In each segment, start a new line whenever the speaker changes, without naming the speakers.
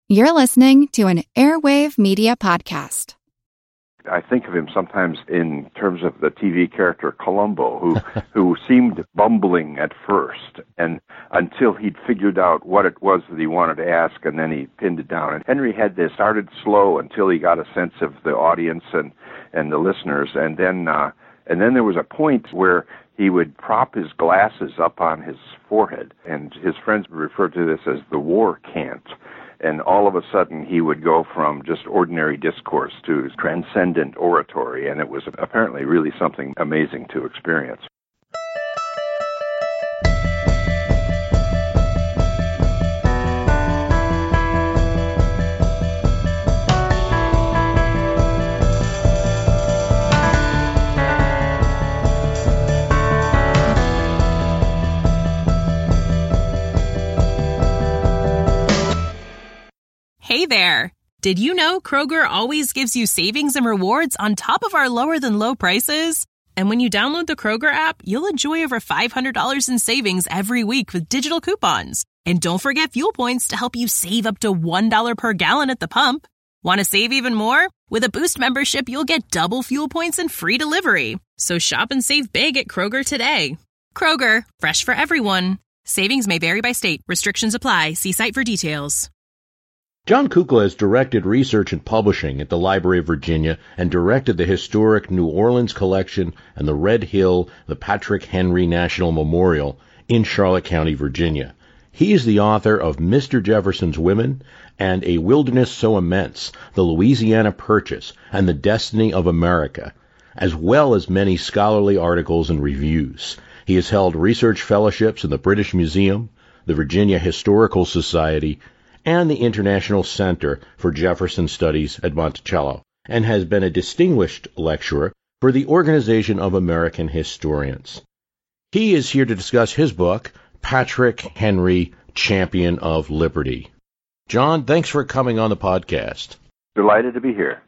You're listening to an Airwave Media Podcast.
I think of him sometimes in terms of the TV character Columbo, who seemed bumbling at first, and until he'd figured out what it was that he wanted to ask, and then he pinned it down. And Henry had this started slow until he got a sense of the audience and the listeners, and then there was a point where he would prop his glasses up on his forehead, and his friends referred to this as the war cant. And all of a sudden, he would go from just ordinary discourse to transcendent oratory, and it was apparently really something amazing to experience.
Hey there! Did you know Kroger always gives you savings and rewards on top of our lower-than-low prices? And when you download the Kroger app, you'll enjoy over $500 in savings every week with digital coupons. And don't forget fuel points to help you save up to $1 per gallon at the pump. Want to save even more? With a Boost membership, you'll get double fuel points and free delivery. So shop and save big at Kroger today. Kroger, fresh for everyone. Savings may vary by state. Restrictions apply. See site for details.
John Kukla has directed research and publishing at the Library of Virginia and directed the historic New Orleans Collection and the Red Hill, the Patrick Henry National Memorial in Charlotte County, Virginia. He is the author of Mr. Jefferson's Women and A Wilderness So Immense, The Louisiana Purchase, and the Destiny of America, as well as many scholarly articles and reviews. He has held research fellowships in the British Museum, the Virginia Historical Society, and the International Center for Jefferson Studies at Monticello, and has been a distinguished lecturer for the Organization of American Historians. He is here to discuss his book, Patrick Henry, Champion of Liberty. John, thanks for coming on the podcast.
Delighted to be here.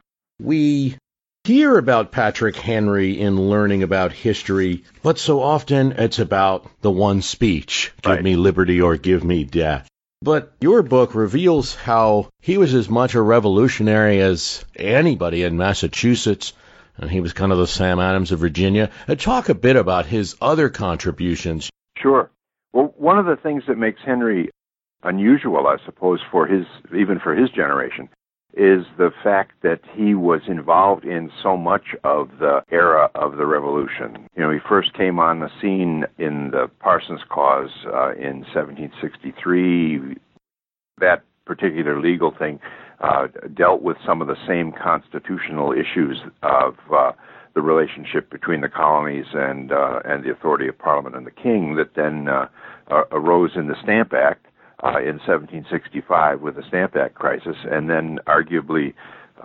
We hear about Patrick Henry in learning about history, but so often it's about the one speech, give me liberty or give me death. But your book reveals how he was as much a revolutionary as anybody in Massachusetts, and he was kind of the Sam Adams of Virginia. Talk a bit about his other contributions.
Sure. Well, one of the things that makes Henry unusual, I suppose, even for his generation, is the fact that he was involved in so much of the era of the Revolution. You know, he first came on the scene in the Parsons Cause in 1763. That particular legal thing dealt with some of the same constitutional issues of the relationship between the colonies and the authority of Parliament and the King that then arose in the Stamp Act. In 1765 with the Stamp Act crisis, and then arguably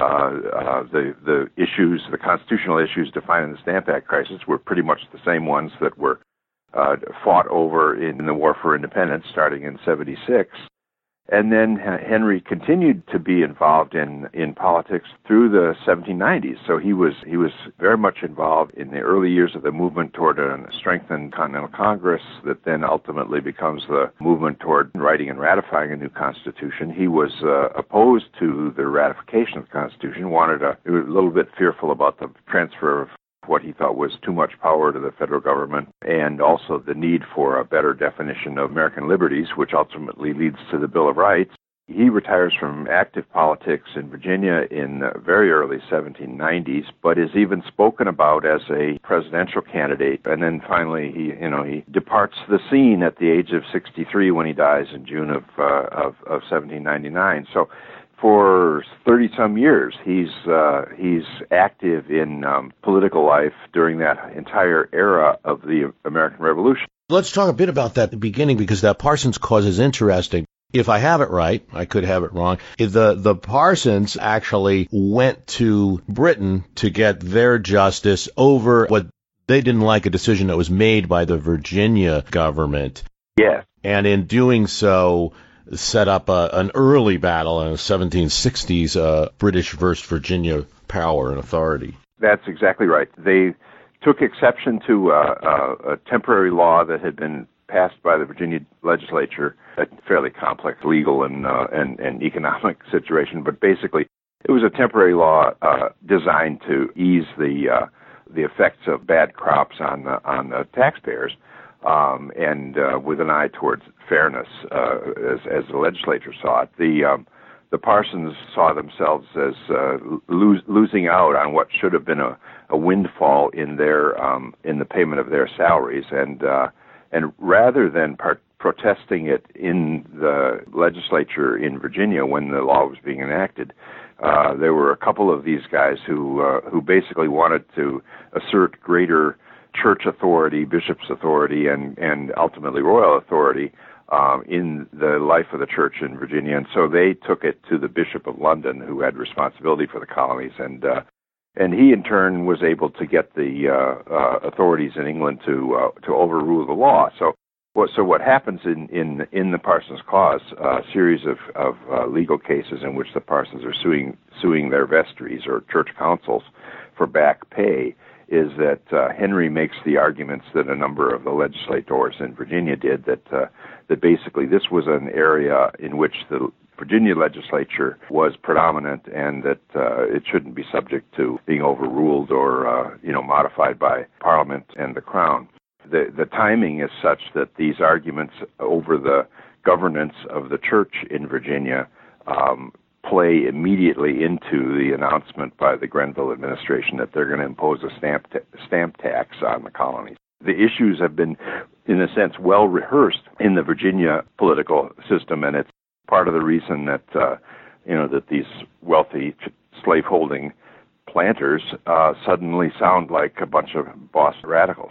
the issues, the constitutional issues defining the Stamp Act crisis were pretty much the same ones that were fought over in the War for Independence starting in 76. And then Henry continued to be involved in politics through the 1790s. So he was very much involved in the early years of the movement toward a strengthened Continental Congress that then ultimately becomes the movement toward writing and ratifying a new constitution. He was opposed to the ratification of the Constitution, he was a little bit fearful about the transfer of what he thought was too much power to the federal government, and also the need for a better definition of American liberties, which ultimately leads to the Bill of Rights. He retires from active politics in Virginia in the very early 1790s, but is even spoken about as a presidential candidate. And then finally, he departs the scene at the age of 63 when he dies in June of 1799. So for 30-some years, he's active in political life during that entire era of the American Revolution.
Let's talk a bit about that at the beginning, because that Parsons Cause is interesting. If I have it right, I could have it wrong, the Parsons actually went to Britain to get their justice over what they didn't like, a decision that was made by the Virginia government.
Yes.
And in doing so, set up an early battle in the 1760s, British versus Virginia power and authority.
That's exactly right. They took exception to a temporary law that had been passed by the Virginia legislature, a fairly complex legal and economic situation, but basically it was a temporary law designed to ease the effects of bad crops on the taxpayers, and with an eye towards fairness, as the legislature saw it. The Parsons saw themselves as losing out on what should have been a windfall in the payment of their salaries, and rather than protesting it in the legislature in Virginia when the law was being enacted, there were a couple of these guys who basically wanted to assert greater church authority, bishop's authority, and ultimately royal authority in the life of the church in Virginia. And so they took it to the Bishop of London, who had responsibility for the colonies, and he in turn was able to get the authorities in England to overrule the law. So what happens in the Parsons Clause, a series of legal cases in which the Parsons are suing their vestries or church councils for back pay, is that Henry makes the arguments that a number of the legislators in Virginia did, that basically this was an area in which the Virginia legislature was predominant, and that it shouldn't be subject to being overruled or modified by Parliament and the Crown. The timing is such that these arguments over the governance of the church in Virginia play immediately into the announcement by the Grenville administration that they're going to impose a stamp tax on the colonies. The issues have been, in a sense, well rehearsed in the Virginia political system, and it's part of the reason that that these wealthy slaveholding planters suddenly sound like a bunch of boss radicals.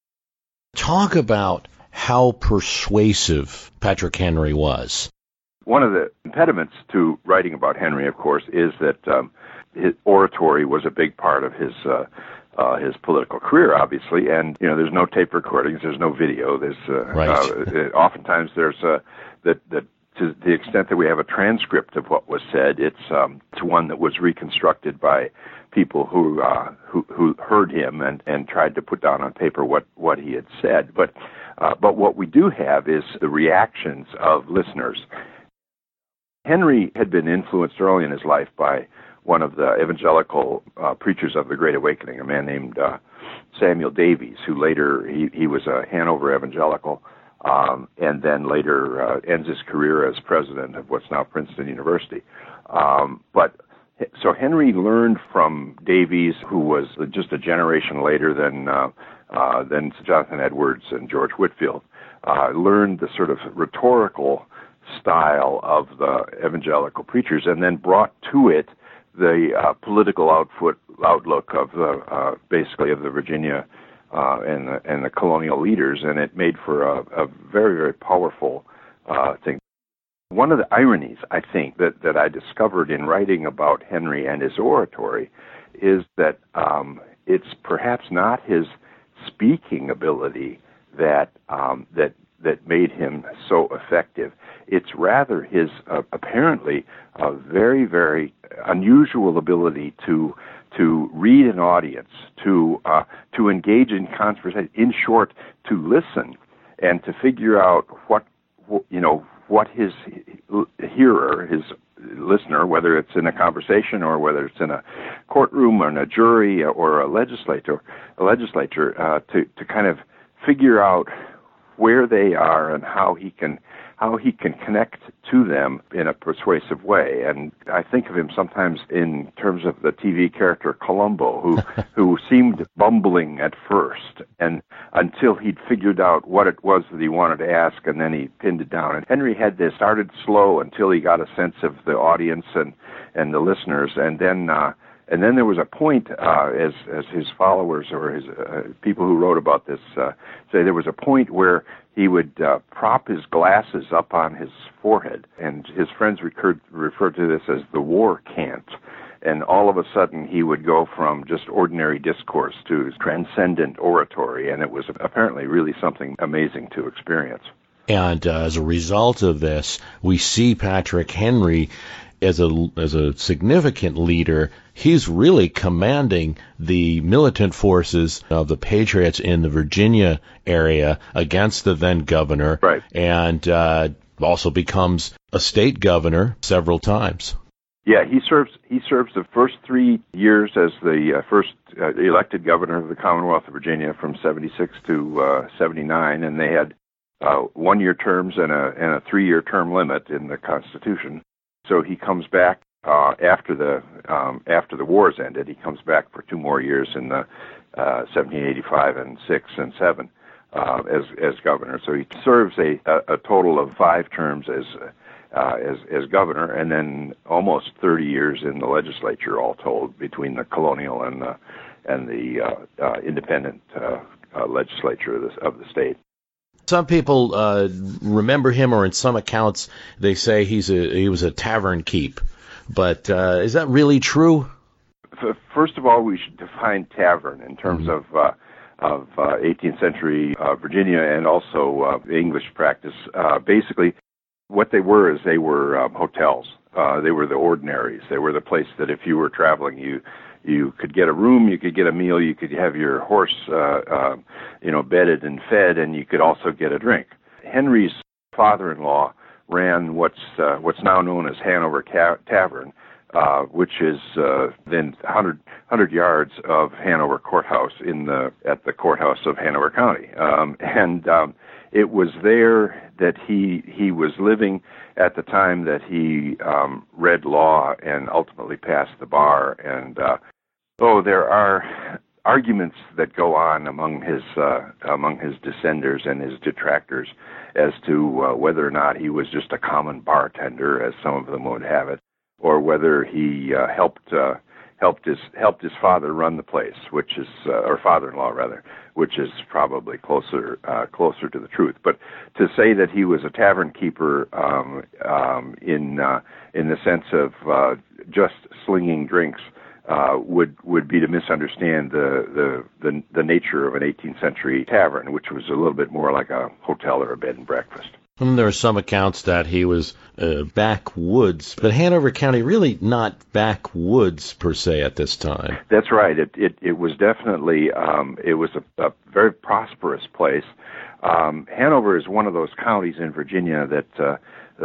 Talk about how persuasive Patrick Henry was.
One of the impediments to writing about Henry, of course, is that his oratory was a big part of his political career, obviously. And there's no tape recordings, there's no video. There's oftentimes there's that to the extent that we have a transcript of what was said, it's one that was reconstructed by people who heard him and tried to put down on paper what he had said. But what we do have is the reactions of listeners. Henry had been influenced early in his life by one of the evangelical preachers of the Great Awakening, a man named Samuel Davies, who later he was a Hanover evangelical, and then later ends his career as president of what's now Princeton University. So Henry learned from Davies, who was just a generation later than Jonathan Edwards and George Whitefield, learned the sort of rhetorical style of the evangelical preachers, and then brought to it the political outlook of the basically of the Virginia and the colonial leaders, and it made for a very, very powerful thing. One of the ironies, I think, that I discovered in writing about Henry and his oratory is that it's perhaps not his speaking ability that made him so effective. It's rather his apparently very, very unusual ability to read an audience, to engage in conversation, in short, to listen and to figure out what his hearer, his listener, whether it's in a conversation or whether it's in a courtroom or in a jury or a legislature, to kind of figure out where they are and how he can connect to them in a persuasive way. And I think of him sometimes in terms of the TV character Columbo, who seemed bumbling at first, and until he'd figured out what it was that he wanted to ask, and then he pinned it down. And Henry had this, started slow until he got a sense of the audience and the listeners, and then there was a point, as his followers or his people who wrote about this say, there was a point where he would prop his glasses up on his forehead, and his friends referred to this as the war cant. And all of a sudden, he would go from just ordinary discourse to transcendent oratory, and it was apparently really something amazing to experience.
And as a result of this, we see Patrick Henry as a significant leader, he's really commanding the militant forces of the Patriots in the Virginia area against the then governor,
right.
And also becomes a state governor several times.
Yeah, he serves the first 3 years as the first elected governor of the Commonwealth of Virginia from 76 to 79, and they had 1-year terms and a 3-year term limit in the Constitution. So he comes back after the wars ended. He comes back for 2 more years in the 1785 and 6 and 7 as governor. So he serves a total of 5 terms as governor, and then almost 30 years in the legislature, all told, between the colonial and the independent legislature of the state.
Some people remember him, or in some accounts they say he was a tavern keep. But is that really true?
First of all, we should define tavern in terms of 18th century Virginia and also English practice. Basically, what they were hotels. They were the ordinaries. They were the place that if you were traveling, you could get a room, you could get a meal, you could have your horse, bedded and fed, and you could also get a drink. Henry's father-in-law ran what's now known as Hanover Tavern, which is then 100 yards of Hanover Courthouse at the courthouse of Hanover County, it was there that he was living at the time that he read law and ultimately passed the bar. And there are arguments that go on among his dissenters and his detractors as to whether or not he was just a common bartender, as some of them would have it, or whether he helped his father run the place, or father-in-law rather, which is probably closer to the truth. But to say that he was a tavern keeper in the sense of just slinging drinks would be to misunderstand the nature of an 18th century tavern, which was a little bit more like a hotel or a bed and breakfast.
And there are some accounts that he was backwoods, but Hanover County really not backwoods per se at this time.
That's right. It was definitely it was a very prosperous place. Hanover is one of those counties in Virginia that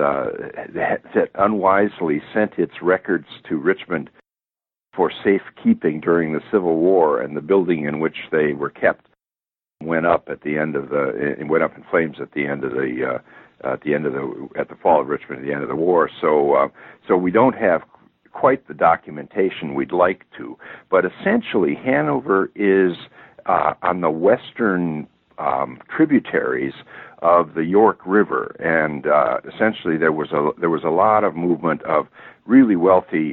unwisely sent its records to Richmond for safekeeping during the Civil War, and the building in which they were kept went up in flames at the fall of Richmond at the end of the war. So we don't have quite the documentation we'd like to, but essentially Hanover is on the western tributaries of the York River, and essentially there was a lot of movement of really wealthy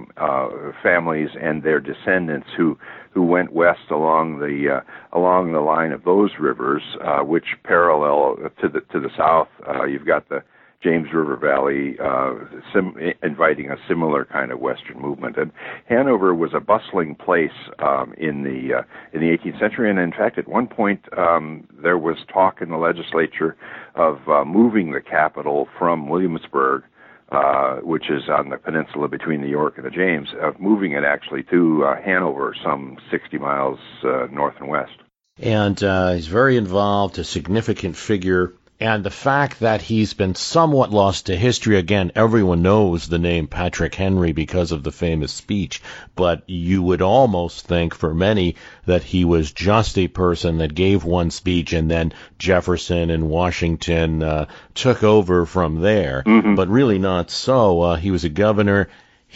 families and their descendants who went west along the line of those rivers, which parallel to the south. You've got the James River Valley inviting a similar kind of western movement. And Hanover was a bustling place in the 18th century, and in fact, at one point there was talk in the legislature of moving the capital from Williamsburg, which is on the peninsula between the York and the James, of moving it actually to Hanover, some 60 miles north and west.
And he's very involved, a significant figure. And the fact that he's been somewhat lost to history, again, everyone knows the name Patrick Henry because of the famous speech, but you would almost think for many that he was just a person that gave one speech and then Jefferson and Washington took over from there, but really not so. He was a governor.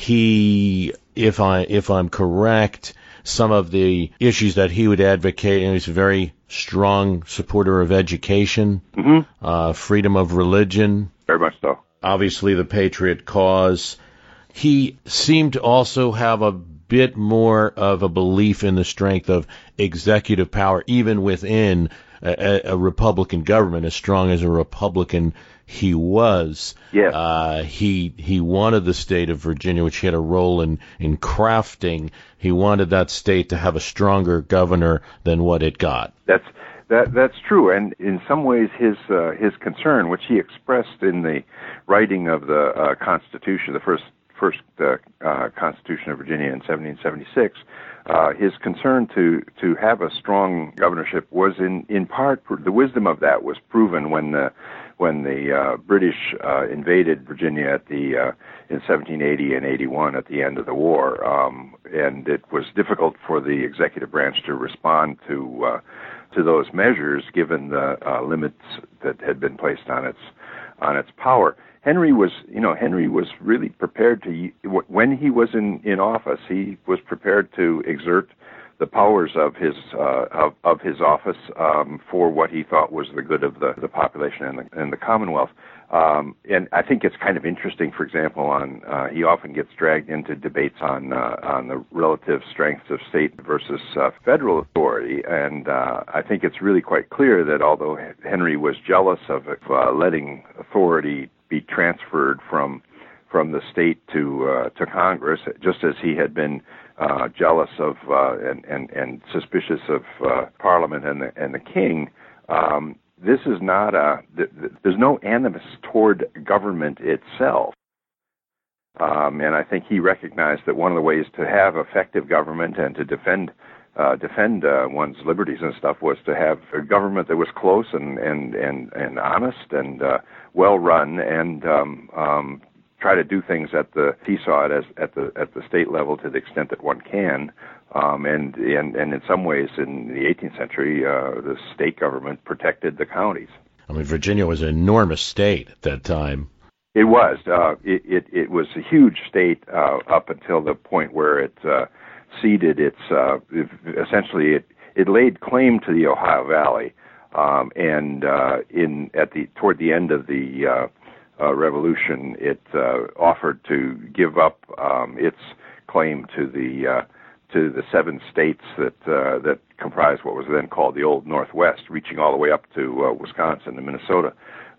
He, if I'm correct, some of the issues that he would advocate, and he's a very strong supporter of education, freedom of religion.
Very much so.
Obviously, the Patriot cause. He seemed to also have a bit more of a belief in the strength of executive power, even within a Republican government, as strong as a Republican he was.
Yes.
He wanted the state of Virginia, which he had a role in crafting. He wanted that state to have a stronger governor than what it got.
That's true, and in some ways his concern, which he expressed in the writing of the Constitution, the first Constitution of Virginia in 1776, his concern to have a strong governorship was in part, the wisdom of that was proven when the British invaded Virginia in 1780 and 81 at the end of the war, and it was difficult for the executive branch to respond to those measures given the limits that had been placed on its power. Henry was really prepared to, when he was in office, he was prepared to exert the powers of his office for what he thought was the good of the population and the Commonwealth. And I think it's kind of interesting. For example, he often gets dragged into debates on the relative strengths of state versus federal authority, and I think it's really quite clear that although Henry was jealous of letting authority be transferred from the state to Congress, just as he had been jealous of and suspicious of Parliament and the King. This is not there's no animus toward government itself. And I think he recognized that one of the ways to have effective government and to defend one's liberties and stuff was to have a government that was close and honest and well run, and try to do things at the state level to the extent that one can. And in some ways, in the 18th century, the state government protected the counties.
I mean, Virginia was an enormous state at that time.
It was. It was a huge state up until the point where it ceded its. Essentially, it laid claim to the Ohio Valley, and toward the end of the Revolution, it offered to give up its claim to the 7 states that comprised what was then called the Old Northwest, reaching all the way up to Wisconsin and Minnesota.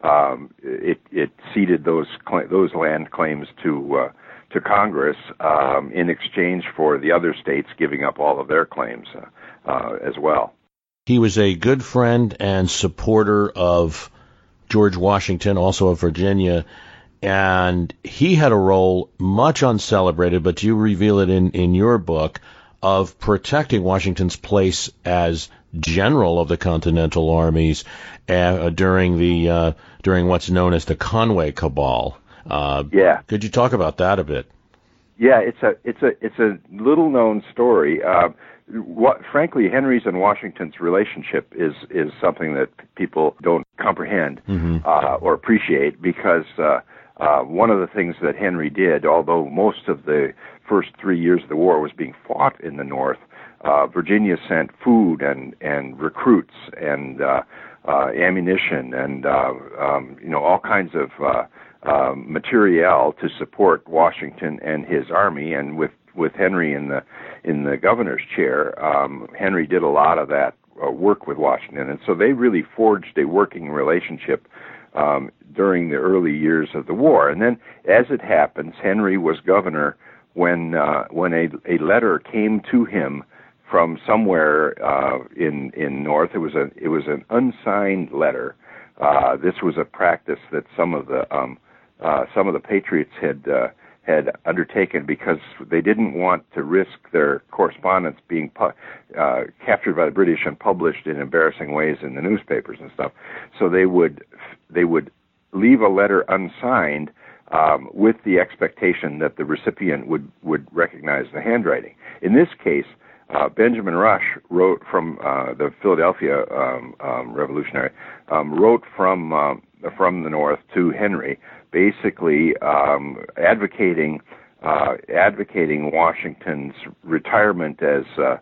It ceded those land claims to Congress in exchange for the other states giving up all of their claims as well.
He was a good friend and supporter of George Washington, also of Virginia, and he had a role much uncelebrated, but you reveal it in your book, of protecting Washington's place as general of the Continental Armies during what's known as the Conway Cabal.
Yeah.
Could you talk about that a bit?
Yeah, it's a little known story. Frankly, Henry's and Washington's relationship is something that people don't comprehend or appreciate, because one of the things that Henry did, although most of the first 3 years of the war was being fought in the North, Virginia sent food and recruits and ammunition and all kinds of materiel to support Washington and his army. And with Henry in the governor's chair, Henry did a lot of that work with Washington, and so they really forged a working relationship during the early years of the war. And then, as it happens, Henry was governor when a letter came to him from somewhere in North. It was an unsigned letter. This was a practice that some of the patriots had undertaken because they didn't want to risk their correspondence being captured by the British and published in embarrassing ways in the newspapers and stuff. So they would leave a letter unsigned with the expectation that the recipient would recognize the handwriting. In this case, Benjamin Rush wrote from the Philadelphia Revolutionary, wrote from the North to Henry, basically advocating Washington's retirement as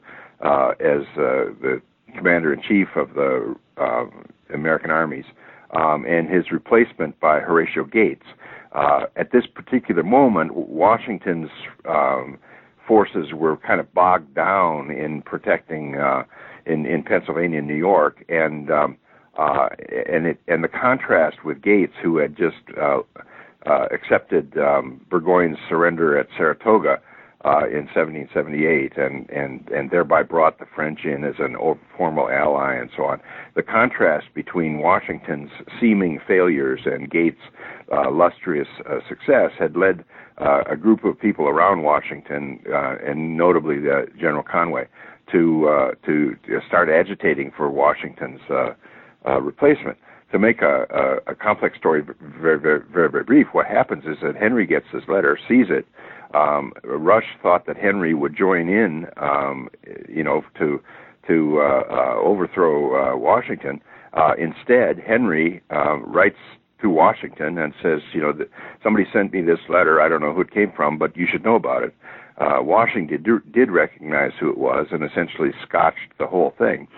the commander-in-chief of the American armies, and his replacement by Horatio Gates. At this particular moment, Washington's forces were kind of bogged down in protecting in Pennsylvania and New York, and the contrast with Gates, who had just accepted Burgoyne's surrender at Saratoga in 1778, and thereby brought the French in as an formal ally and so on. The contrast between Washington's seeming failures and Gates' lustrous success had led a group of people around Washington, and notably General Conway, to start agitating for Washington's replacement. To make a complex story very, very, very, very brief, what happens is that Henry gets this letter, sees it. Rush thought that Henry would join in, to overthrow Washington. Instead, Henry writes to Washington and says, somebody sent me this letter. I don't know who it came from, but you should know about it. Washington did recognize who it was and essentially scotched the whole thing.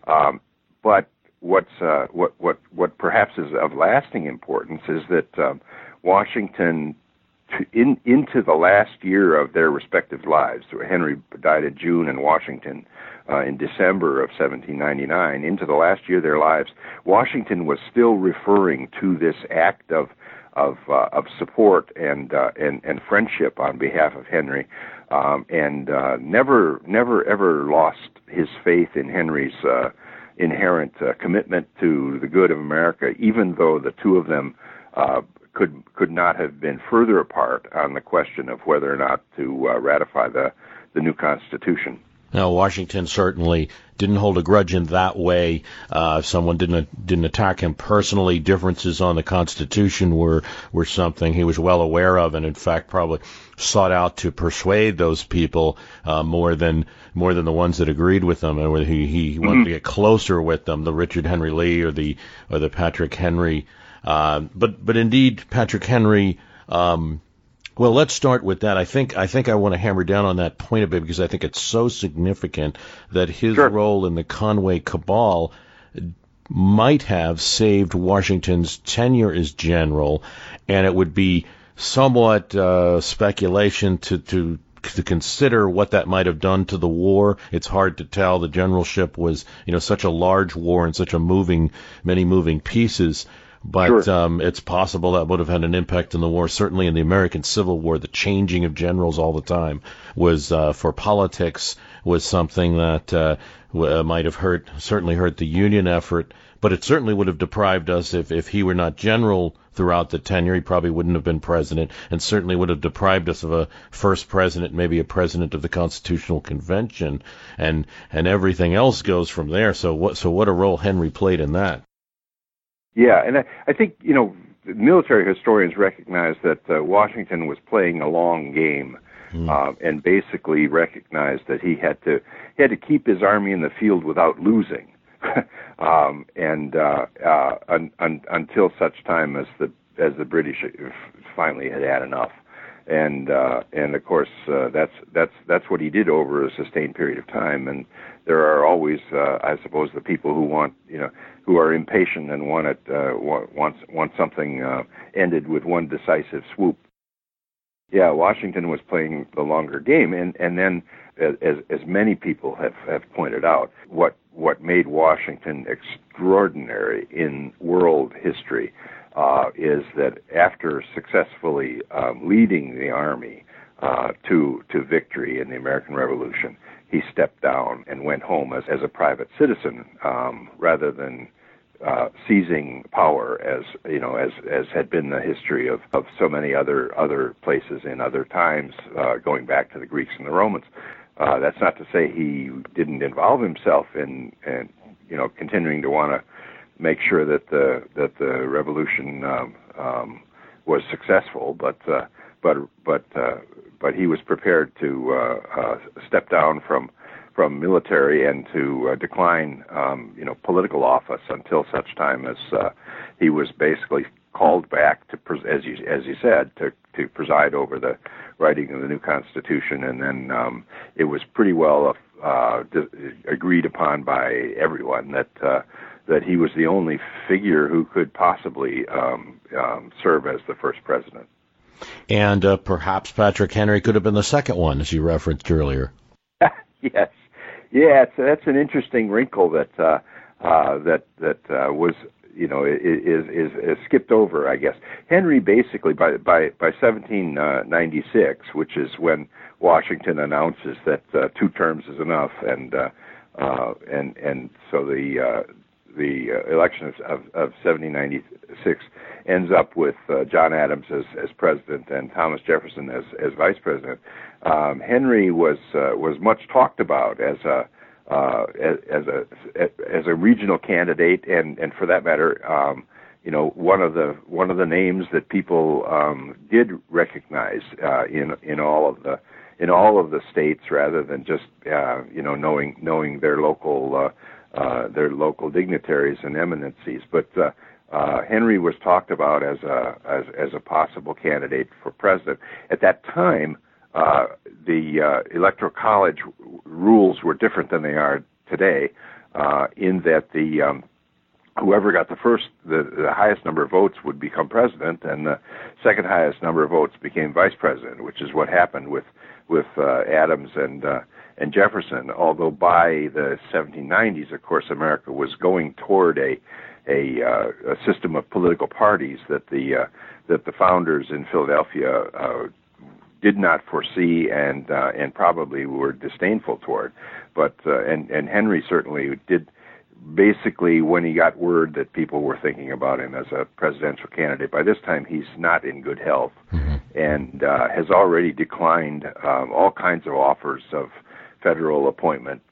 But what perhaps is of lasting importance is that Washington, into the last year of their respective lives, Henry died in June and Washington in December of 1799, into the last year of their lives, Washington was still referring to this act of support and friendship on behalf of Henry, and never ever lost his faith in Henry's inherent commitment to the good of America, even though the two of them could not have been further apart on the question of whether or not to ratify the new Constitution.
Now, Washington certainly didn't hold a grudge in that way. Someone didn't attack him personally. Differences on the Constitution were something he was well aware of, and in fact probably sought out to persuade those people more than the ones that agreed with them, and he wanted to get closer with them, the Richard Henry Lee or the Patrick Henry. But indeed, Patrick Henry. Well, let's start with that. I think I want to hammer down on that point a bit because I think it's so significant that his role in the Conway cabal might have saved Washington's tenure as general, and it would be somewhat speculation to consider what that might have done to the war. It's hard to tell. The generalship was, such a large war and such many moving pieces. But it's possible that would have had an impact in the war. Certainly in the American Civil War, the changing of generals all the time was, for politics, was something that might have certainly hurt the Union effort. But it certainly would have deprived us, if he were not general throughout the tenure, he probably wouldn't have been president, and certainly would have deprived us of a first president, maybe a president of the Constitutional Convention, and everything else goes from there. So what a role Henry played in that.
Yeah, and I think, military historians recognize that Washington was playing a long game, and basically recognized that he had to keep his army in the field without losing, until such time as the British finally had enough. And of course, that's what he did over a sustained period of time. And there are always, I suppose, the people who are impatient and want something ended with one decisive swoop. Yeah, Washington was playing the longer game, and then, as many people have pointed out, what made Washington extraordinary in world history is that after successfully leading the army to victory in the American Revolution, he stepped down and went home as a private citizen, rather than seizing power as had been the history of so many other places in other times, going back to the Greeks and the Romans. That's not to say he didn't involve himself in continuing to want to make sure that the revolution was successful, but he was prepared to step down from military and to decline political office until such time as he was basically called back to, as you said, to preside over the writing of the new Constitution, and then it was pretty well agreed upon by everyone that he was the only figure who could possibly serve as the first president.
And perhaps Patrick Henry could have been the second one, as you referenced earlier.
Yes, yeah, that's an interesting wrinkle that was is skipped over, I guess. Henry basically by 1796, which is when Washington announces that 2 terms is enough, and so the election of 1796 ends up with John Adams as president and Thomas Jefferson as vice president. Henry was much talked about as a regional candidate, and for that matter, one of the names that people did recognize in all of the states, rather than just knowing their local dignitaries and eminencies. But Henry was talked about as a possible candidate for president. At that time, the Electoral College rules were different than they are today, in that whoever got the highest number of votes would become president, and the second highest number of votes became vice president, which is what happened with Adams and Jefferson. Although by the 1790s, of course, America was going toward a system of political parties that the founders in Philadelphia did not foresee and probably were disdainful toward. But and Henry certainly did. Basically, when he got word that people were thinking about him as a presidential candidate, by this time he's not in good health, and has already declined all kinds of offers of federal appointment,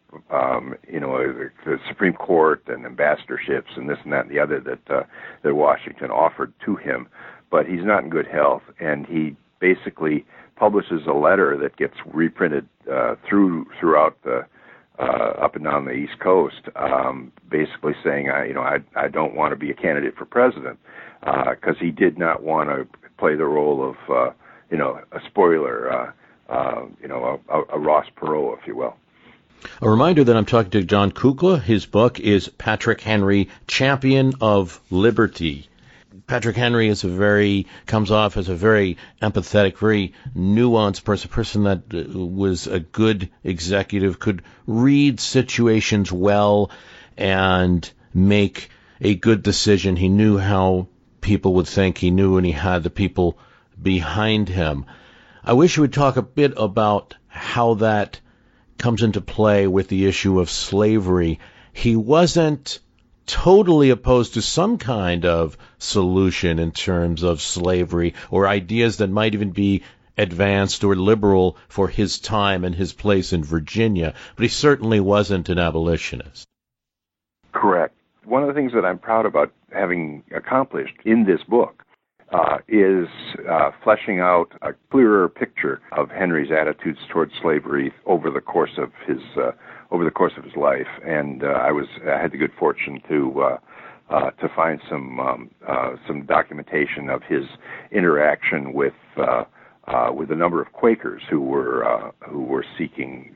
the Supreme Court and ambassadorships and this and that and the other that Washington offered to him. But he's not in good health, and he basically publishes a letter that gets reprinted throughout the up and down the East Coast, basically saying, I don't want to be a candidate for president, because he did not want to play the role of, a spoiler, a Ross Perot, if you will.
A reminder that I'm talking to John Kukla. His book is Patrick Henry, Champion of Liberty. Patrick Henry comes off as a very empathetic, very nuanced person that was a good executive, could read situations well and make a good decision. He knew how people would think. He knew when he had the people behind him. I wish you would talk a bit about how that comes into play with the issue of slavery. He wasn't totally opposed to some kind of solution in terms of slavery, or ideas that might even be advanced or liberal for his time and his place in Virginia, but he certainly wasn't an abolitionist.
Correct. One of the things that I'm proud about having accomplished in this book is fleshing out a clearer picture of Henry's attitudes towards slavery over the course of his life, and I had the good fortune to find some documentation of his interaction with a number of Quakers who were seeking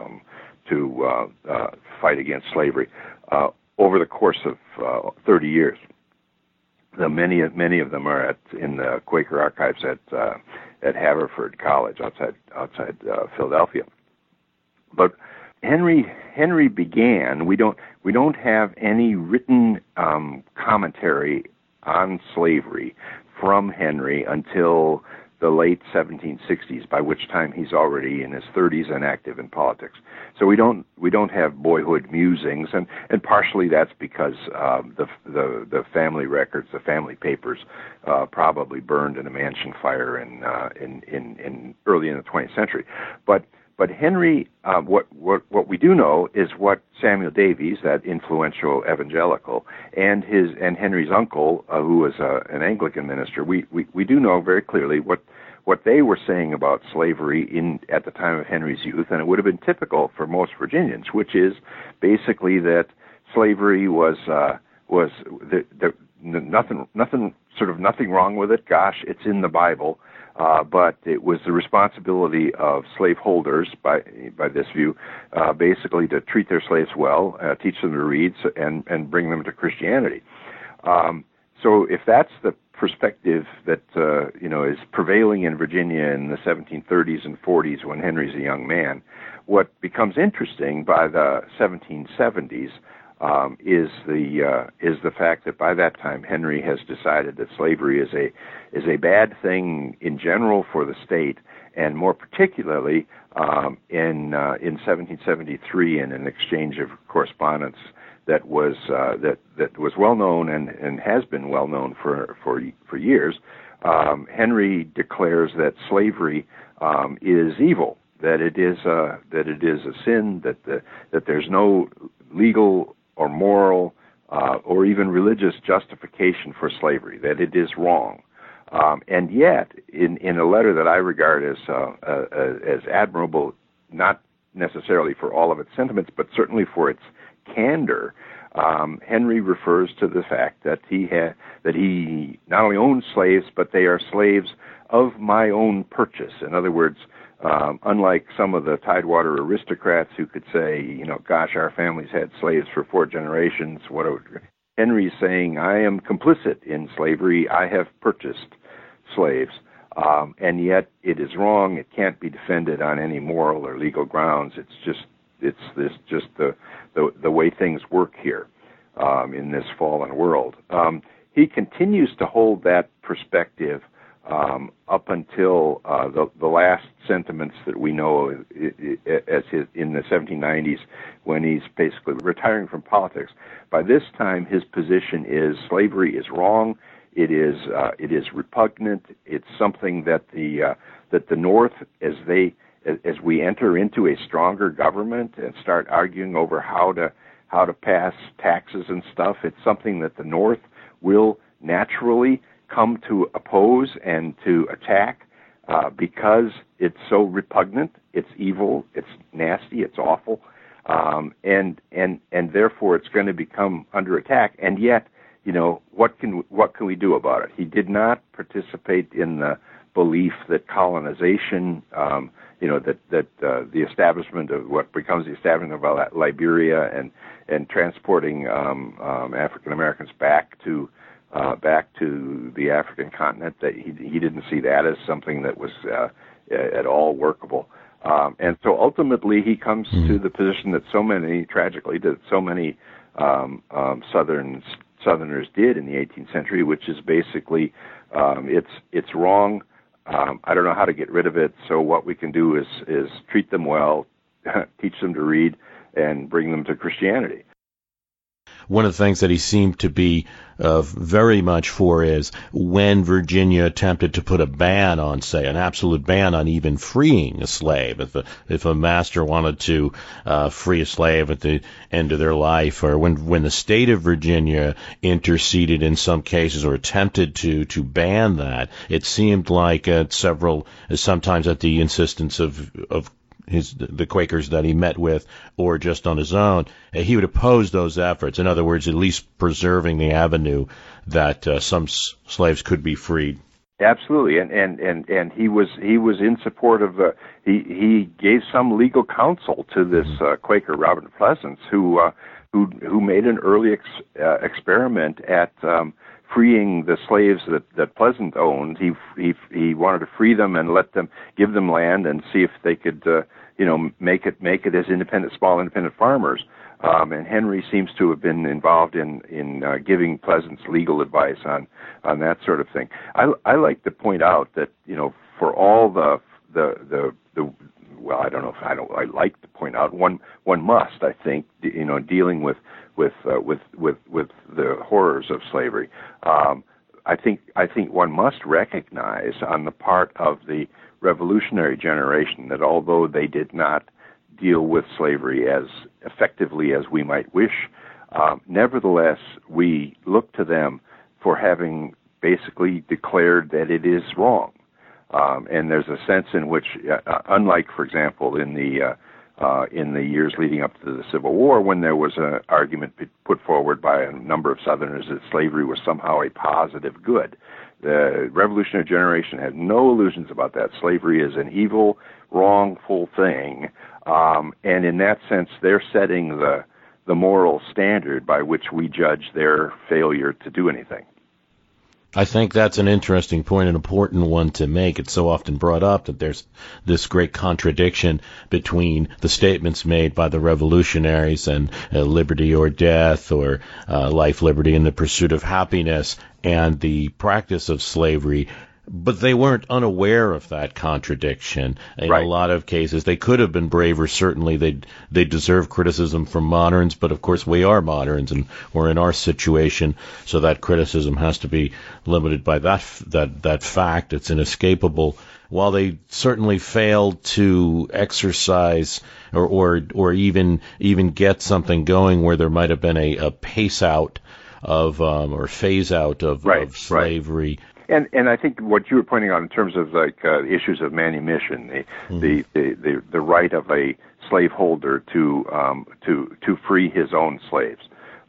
to fight against slavery over the course of 30 years. Many of them are in the Quaker archives at Haverford College outside Philadelphia. But Henry began. We don't have any written commentary on slavery from Henry until the late 1760s, by which time he's already in his 30s and active in politics. So we don't have boyhood musings, and partially that's because the family records, the family papers, probably burned in a mansion fire in early in the 20th century. But Henry, what we do know is what Samuel Davies, that influential evangelical, and Henry's uncle, who was an Anglican minister, we do know very clearly what they were saying about slavery at the time of Henry's youth, and it would have been typical for most Virginians, which is basically that slavery was nothing wrong with it. Gosh, it's in the Bible. But it was the responsibility of slaveholders, by this view, basically to treat their slaves well, teach them to read, and bring them to Christianity. So if that's the perspective that is prevailing in Virginia in the 1730s and 40s when Henry's a young man, what becomes interesting by the 1770s is the fact that by that time Henry has decided that slavery is a bad thing in general for the state, and more particularly in 1773 in an exchange of correspondence that was well known and has been well known for years. Henry declares that slavery is evil, that it is a sin, that there's no legal or moral or even religious justification for slavery, that it is wrong. And yet, in a letter that I regard as admirable, not necessarily for all of its sentiments, but certainly for its candor, Henry refers to the fact that he not only owns slaves, but they are slaves of my own purchase. In other words, unlike some of the Tidewater aristocrats who could say, gosh, our family's had slaves for 4 generations, Henry's saying, I am complicit in slavery. I have purchased slaves. And yet it is wrong. It can't be defended on any moral or legal grounds. It's just the way things work here in this fallen world. He continues to hold that perspective up until the last sentiments that we know as in the 1790s, when he's basically retiring from politics. By this time, his position is slavery is wrong. It is repugnant. It's something that the North, as we enter into a stronger government and start arguing over how to pass taxes and stuff, it's something that the North will naturally come to oppose and to attack because it's so repugnant, it's evil, it's nasty, it's awful, and therefore it's going to become under attack. And yet, what can we do about it? He did not participate in the belief that colonization, that the establishment of what becomes the establishment of Liberia and transporting African Americans back to the African continent, that he didn't see that as something that was at all workable. And so ultimately he comes to the position that so many Southerners did in the 18th century, which is basically it's wrong. I don't know how to get rid of it, so what we can do is treat them well, teach them to read, and bring them to Christianity.
One of the things that he seemed to be very much for is when Virginia attempted to put a ban on, say, an absolute ban on even freeing a slave. If a master wanted to free a slave at the end of their life, or when the state of Virginia interceded in some cases or attempted to ban that, it seemed like sometimes at the insistence of the Quakers that he met with, or just on his own, he would oppose those efforts. In other words, at least preserving the avenue that some slaves could be freed.
Absolutely, and he was in support of he gave some legal counsel to this Quaker Robert Pleasants, who made an early experiment at freeing the slaves that Pleasant owned. He wanted to free them and give them land and see if they could make it as small independent farmers. And Henry seems to have been involved in giving Pleasant's legal advice on that sort of thing. I like to point out that for all the well, I don't know if I like to point out, one must, I think, dealing with the horrors of slavery. I think one must recognize on the part of the revolutionary generation that although they did not deal with slavery as effectively as we might wish, nevertheless we look to them for having basically declared that it is wrong. And there's a sense in which, unlike, for example, in the years leading up to the Civil War, when there was an argument put forward by a number of Southerners that slavery was somehow a positive good, the revolutionary generation had no illusions about that. Slavery is an evil, wrongful thing, and in that sense, they're setting the moral standard by which we judge their failure to do anything.
I think that's an interesting point, an important one to make. It's so often brought up that there's this great contradiction between the statements made by the revolutionaries and liberty or death, or life, liberty, and the pursuit of happiness, and the practice of slavery. but they weren't unaware of that contradiction. In a lot of cases, they could have been braver. Certainly, they deserve criticism from moderns, but of course, we are moderns, and we're in our situation, so that criticism has to be limited by that fact. It's inescapable. While they certainly failed to exercise or even get something going where there might have been a pace out of or phase out of slavery.
And I think what you were pointing out in terms of issues of manumission, the right of a slaveholder to free his own slaves,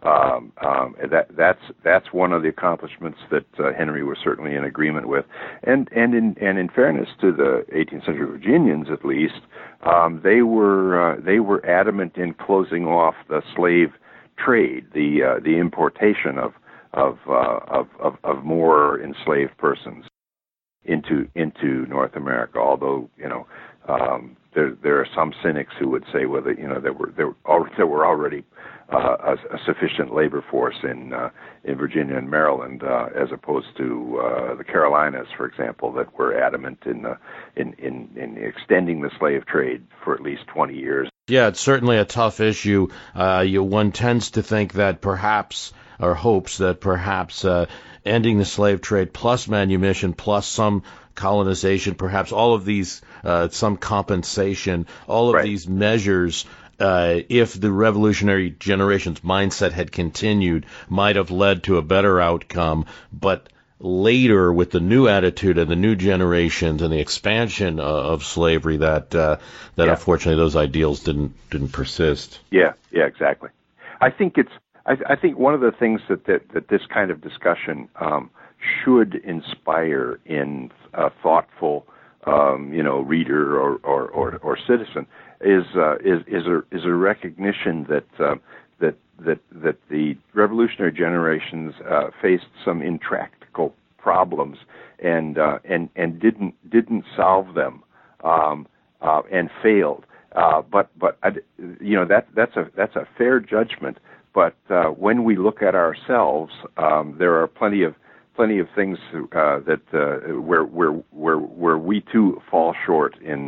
that's one of the accomplishments that Henry was certainly in agreement with, and in fairness to the 18th century Virginians, at least, they were adamant in closing off the slave trade, the importation of more enslaved persons into North America. Although there are some cynics who would say, well, there were already a sufficient labor force in Virginia and Maryland, as opposed to the Carolinas, for example, that were adamant in extending the slave trade for at least 20 years.
Yeah, it's certainly a tough issue. One tends to think that perhaps, or hopes that perhaps, ending the slave trade plus manumission plus some colonization, perhaps all of these, some compensation, all of these measures, if the revolutionary generation's mindset had continued, might have led to a better outcome. But later, with the new attitude and the new generations and the expansion of slavery, that unfortunately those ideals didn't persist. Yeah,
exactly. I think one of the things that this kind of discussion should inspire in a thoughtful, reader or citizen is a recognition that the revolutionary generations faced some intractable problems and didn't solve them and failed. But that's a fair judgment. But when we look at ourselves, there are plenty of things where we too fall short in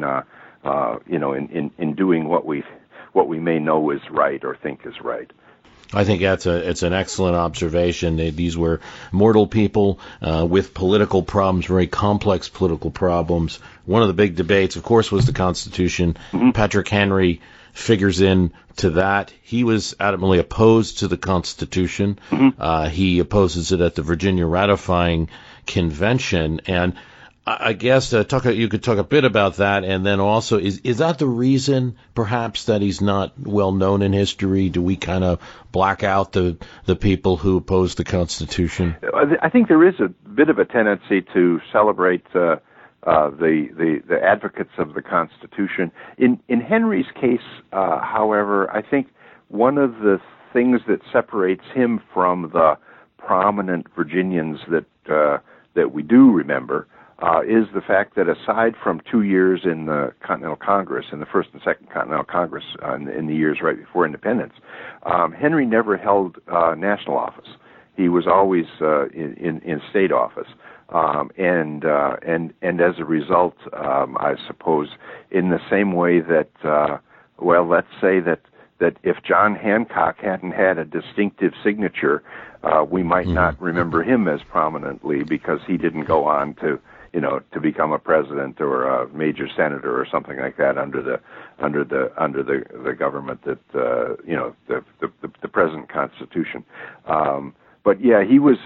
doing what we may know is right or think is right.
I think it's an excellent observation. These were mortal people with political problems, very complex political problems. One of the big debates, of course, was the Constitution. Mm-hmm. Patrick Henry figures in to that. He was adamantly opposed to the Constitution. Mm-hmm. He opposes it at the Virginia Ratifying Convention, and I guess you could talk a bit about that, and then also, is that the reason, perhaps, that he's not well known in history? Do we kind of black out the people who oppose the Constitution?
I think there is a bit of a tendency to celebrate the advocates of the Constitution. In Henry's case, however, I think one of the things that separates him from the prominent Virginians that we do remember is the fact that aside from 2 years in the Continental Congress, in the First and Second Continental Congress in the years right before independence, Henry never held national office. He was always in state office. And as a result, I suppose, in the same way that, let's say that if John Hancock hadn't had a distinctive signature, we might not remember him as prominently because he didn't go on to become a president or a major senator or something like that under the government that the present Constitution. But yeah, he was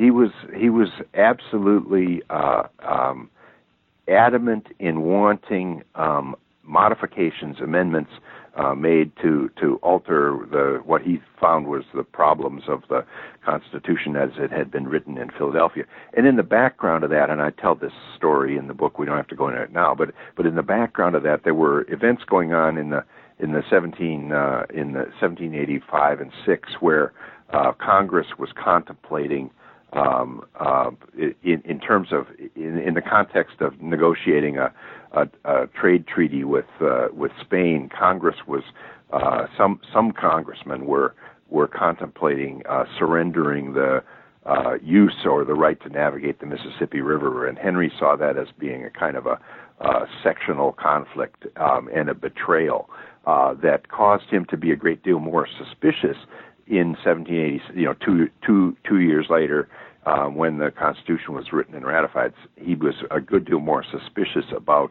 absolutely adamant in wanting modifications, amendments made to alter what he found was the problems of the Constitution as it had been written in Philadelphia. And in the background of that, and I tell this story in the book, we don't have to go into it now, but in the background of that, there were events going on in the 1785 and 6 where Congress was contemplating in terms of in the context of negotiating a trade treaty with Spain. Congress was some congressmen were contemplating surrendering the use or the right to navigate the Mississippi River, and Henry saw that as being a kind of a sectional conflict and a betrayal that caused him to be a great deal more suspicious in 1780. Two years later, when the Constitution was written and ratified, he was a good deal more suspicious about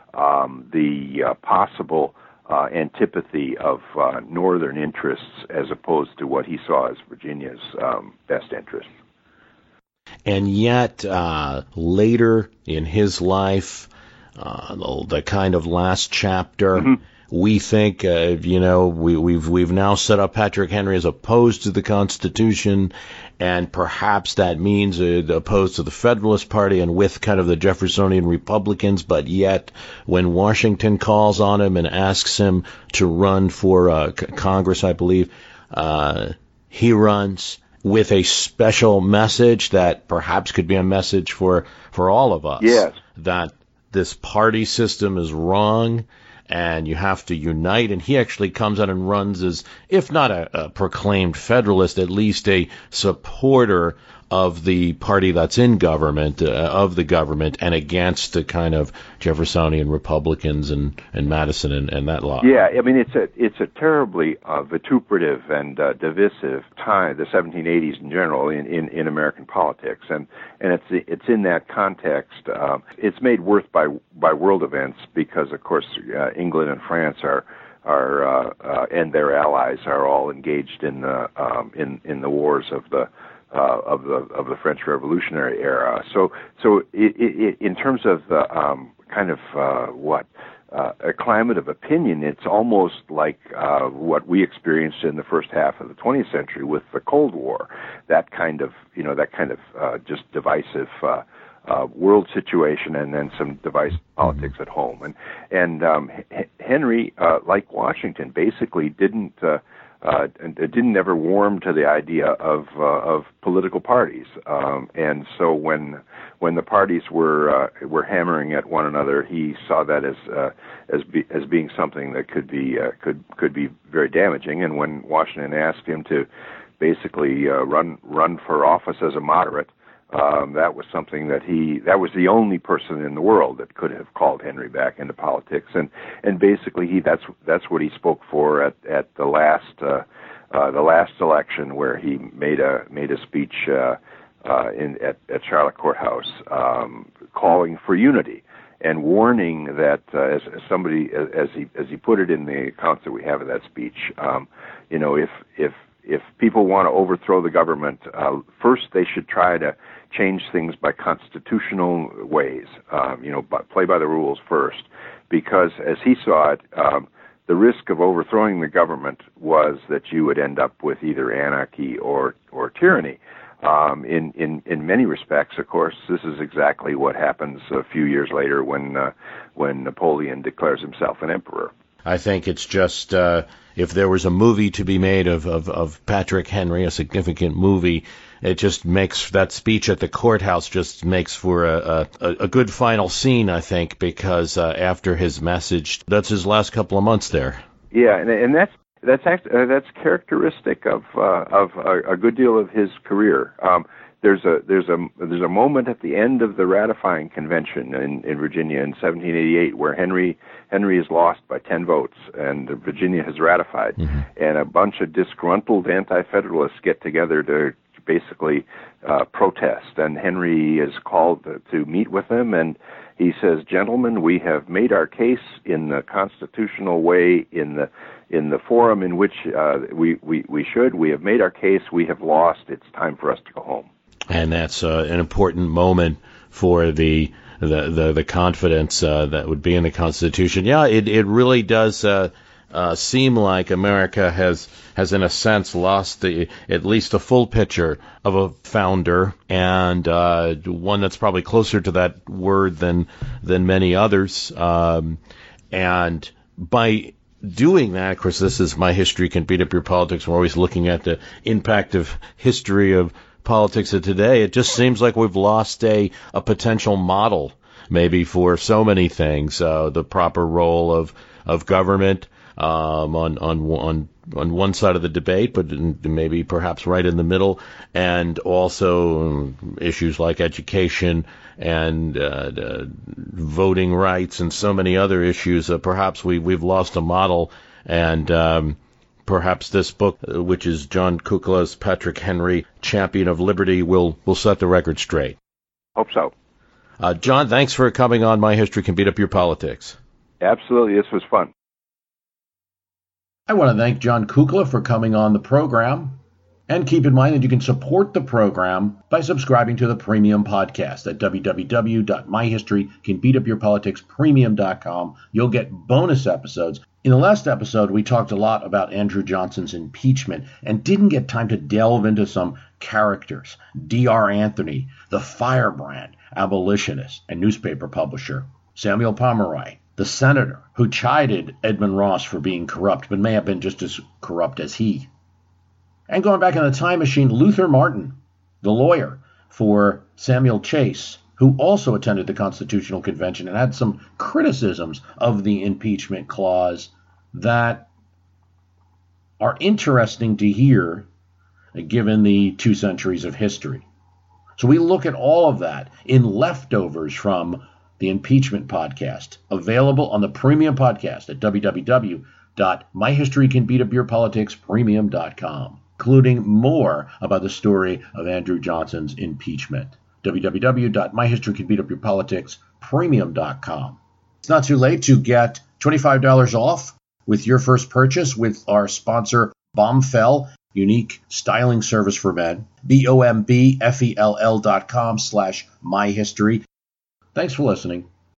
the possible antipathy of Northern interests as opposed to what he saw as Virginia's best interests.
And yet, later in his life, the kind of last chapter, we think, we've now set up Patrick Henry as opposed to the Constitution, and perhaps that means opposed to the Federalist Party and with kind of the Jeffersonian Republicans, but yet when Washington calls on him and asks him to run for Congress, I believe, he runs with a special message that perhaps could be a message for all of us.
Yes.
That this party system is wrong and you have to unite. And he actually comes out and runs as, if not a proclaimed Federalist, at least a supporter of the party that's in government, of the government, and against the kind of Jeffersonian Republicans and Madison and that lot.
Yeah, I mean, it's a terribly vituperative and divisive time, the 1780s in general, in American politics, and it's in that context. It's made worse by world events because, of course, England and France are and their allies are all engaged in the wars of the French Revolutionary era. So in terms of the kind of a climate of opinion, it's almost like what we experienced in the first half of the 20th century with the Cold War. That kind of just divisive world situation, and then some divisive politics at home. And Henry, like Washington, basically didn't ever warm to the idea of political parties, and so when the parties were hammering at one another, he saw that as being something that could be very damaging. And when Washington asked him to basically run for office as a moderate, that was something that was the only person in the world that could have called Henry back into politics, and basically that's what he spoke for at the last election, where he made a speech at Charlotte Courthouse, calling for unity and warning that as he put it in the accounts that we have of that speech, if people want to overthrow the government, first they should try to change things by constitutional ways, play by the rules first, because as he saw it, the risk of overthrowing the government was that you would end up with either anarchy or tyranny. In many respects, of course, this is exactly what happens a few years later when Napoleon declares himself an emperor.
I think it's just if there was a movie to be made of Patrick Henry, a significant movie, it just makes that speech at the courthouse just makes for a good final scene, I think, because after his message, that's his last couple of months there. Yeah,
and that's characteristic of a good deal of his career. There's a moment at the end of the ratifying convention in Virginia in 1788 where Henry is lost by 10 votes and Virginia has ratified, and a bunch of disgruntled anti-federalists get together to basically protest, and Henry is called to meet with them, and he says, "Gentlemen, we have made our case in the constitutional way, in the forum in which we should. We have made our case. We have lost. It's time for us to go home." And that's an important moment for the confidence that would be in the Constitution. Yeah, it really does seem like America has in a sense lost at least a full picture of a founder, and one that's probably closer to that word than many others. And by doing that, of course, this is My History Can Beat Up Your Politics. We're always looking at the impact of history of politics of today. It just seems like we've lost a potential model maybe for so many things, the proper role of government,
on one side of the debate, but maybe perhaps right in the middle, and also issues like education and voting rights and so many other issues. Perhaps we've lost a model, and perhaps this book, which is John Kukla's Patrick Henry, Champion of Liberty, will set the record straight.
Hope so.
John, thanks for coming on My History Can Beat Up Your Politics.
Absolutely. This was fun.
I want to thank John Kukla for coming on the program. And keep in mind that you can support the program by subscribing to the Premium Podcast at www.myhistorycanbeatupyourpoliticspremium.com. You'll get bonus episodes. In the last episode, we talked a lot about Andrew Johnson's impeachment and didn't get time to delve into some characters. D.R. Anthony, the firebrand abolitionist and newspaper publisher. Samuel Pomeroy, the senator who chided Edmund Ross for being corrupt, but may have been just as corrupt as he. And going back in the time machine, Luther Martin, the lawyer for Samuel Chase, who also attended the Constitutional Convention and had some criticisms of the impeachment clause that are interesting to hear given the 2 centuries of history. So we look at all of that in leftovers from the impeachment podcast, available on the Premium Podcast at www.myhistorycanbeatupyourpoliticspremium.com, including more about the story of Andrew Johnson's impeachment. www.myhistorycanbeatupyourpoliticspremium.com. It's not too late to get $25 off with your first purchase with our sponsor, Bombfell, unique styling service for men. BOMBFELL.com/myhistory. Thanks for listening.